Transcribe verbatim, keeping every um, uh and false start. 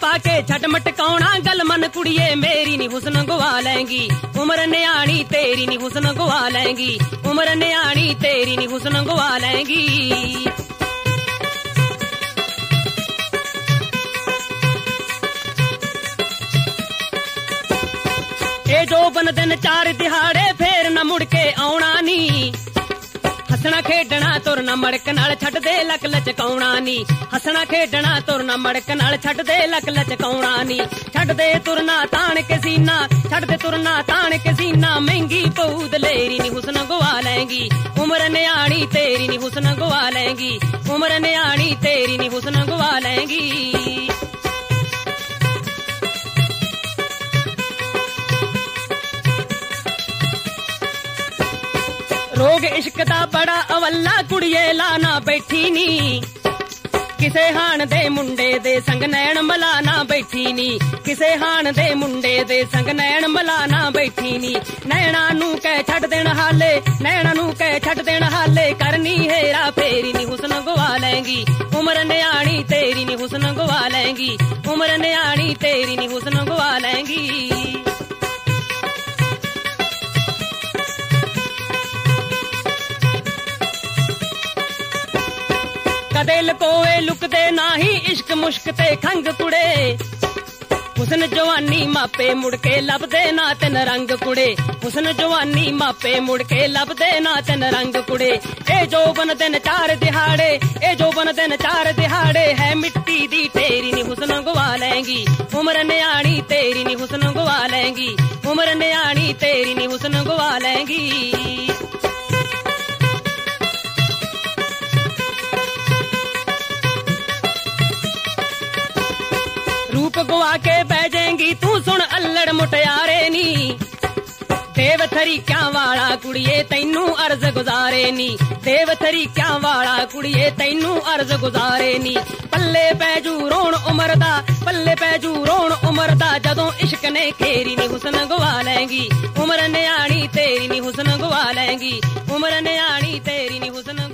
पा के छट मटकाउणा गल मन कुड़िए मेरी नी हुस्न गवा लेंगी उम्र न्याणी तेरी नी हुस्न गवा लेंगी उम्र न्याणी तेरी नी हुस्न गवा लेंगी। ए जो बन दिन चार दिहाड़े फेर न मुड़ के आउणा नी हसना खेडना तुरना मड़क नाल छट दे लक लचकाउणा नी हसना खेडना तुरना मड़क नाल छट दे लक लचकाउणा नी छट दे तुरना ताण के सीना छट दे तुरना ताण के सीना महंगी पऊद लेरी नी हुस्न गवा लेंगी उम्र न्याणी तेरी नी हुस्न गवा लेंगी उम्र न्याणी तेरी नी हुस्न गवा लेंगी। रोग इश्क दा बड़ा अवल्ला कुड़िए लाना बैठी नी किसे हान दे मुंडे दे संग नैन मलाना बैठी नी किसे हान दे मुंडे दे संग नैन मलाना बैठी नी नैना नू कह छट देन हाले नैना नू कह छट देन हाले करनी हेरा फेरी नी हुस्न गवा लेंगी उम्र न्याणी तेरी नी हुस्न गवा लेंगी उम्र न्याणी तेरी नी हुस्न गवा लेंगी। कदे लकोए लुकदे नाही इश्क मुश्क ते खंग कुड़े हुस्न जवानी मापे मुड़के लभदे ना तेन रंग कुड़े हुस्न जवानी मापे मुड़के लभदे ना तेन रंग कुड़े ए जो बन दिन चार दिहाड़े ए जो बन दिन चार दिहाड़े है मिट्टी दी तेरी नी हुस्न गवा लेंगी उम्र न्याणी तेरी नी हुस्न गवा लेंगी उम्र न्याणी तेरी नी हुस्न गवा लेंगी। रूप गवा के बह जाएंगी तू सुन अल्लड़ मुटियारे नी देवथरी क्या वाला कुड़िए तैनू अर्ज गुजारे नी देवथरी क्या वाला कुड़िए तैनू अर्ज गुजारे नी पल्ले पैजू रोण उमर दा पल्ले पैजू रोण उमर दा जदों इश्क ने खेरी नी हुस्न गवा लेंगी उम्र न्याणी तेरी नी हुस्न गवा लेंगी उम्र न्याणी तेरी नी हुस्न